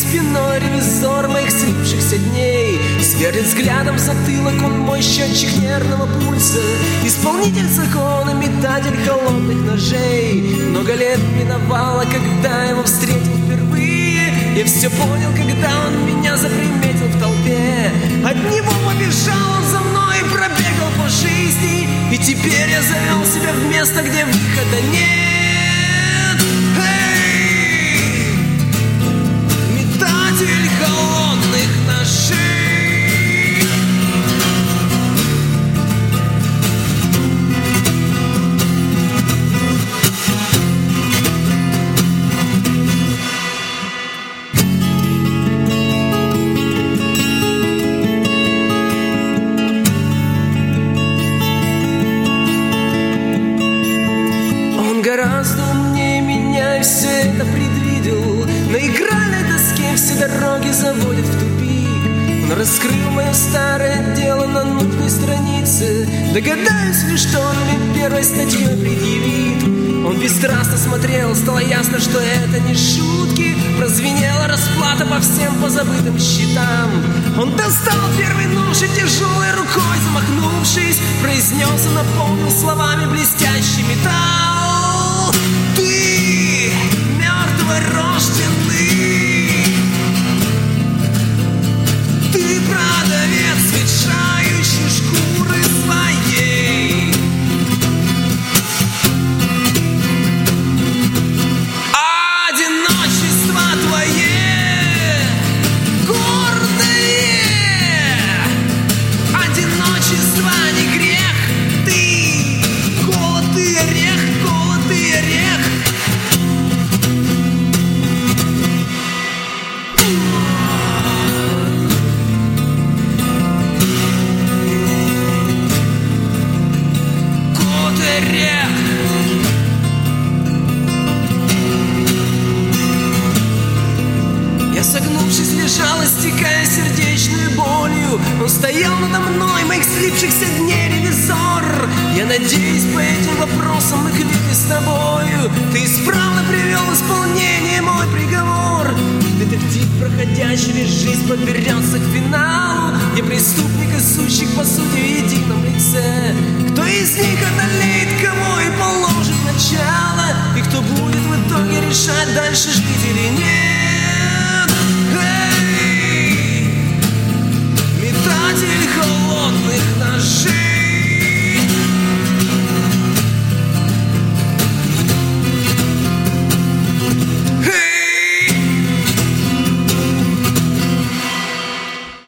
спиной ревизор моих слипшихся дней. Сверлит взглядом в затылок он мой счетчик нервного пульса. Исполнитель закона, метатель холодных ножей. Много лет миновало, когда его встретил впервые. Я все понял, когда он меня заприметил в толпе. От него побежал он за мной и пробегал по жизни. И теперь я завел себя в место, где выхода нет. Эй! Метатель холодных ножей. Гораздо умнее меня и все это предвидел. На игральной доске все дороги заводят в тупик. Он раскрыл мое старое дело на нужной странице. Догадаюсь ли, что он мне первой статьей предъявит. Он бесстрастно смотрел, стало ясно, что это не шутки. Прозвенела расплата по всем позабытым счетам. Он достал первый нож и тяжелой рукой замахнувшись, произнес и наполнил словами блестящий металл. Ты мертворожденный, ты продавец, ветшающий шкуры своей. Одиночество твое гордое, одиночество не грех, ты голод и орех, голод и орех. Голод и орех. Я, согнувшись, лежал, истекая сердечной болью. Он стоял надо мной, моих слипшихся дней ревизор. Я надеюсь, по этим вопросам мы квиты с тобою. Ты исправно привел в исполнение мой приговор. Детектив, проходя через жизнь, подберется к финалу, где преступник и сущик по сути в едином лице. Кто из них одолеет кого и положит начало, и кто будет в итоге решать, дальше жить или нет. Эй! Метатель холодных ножей.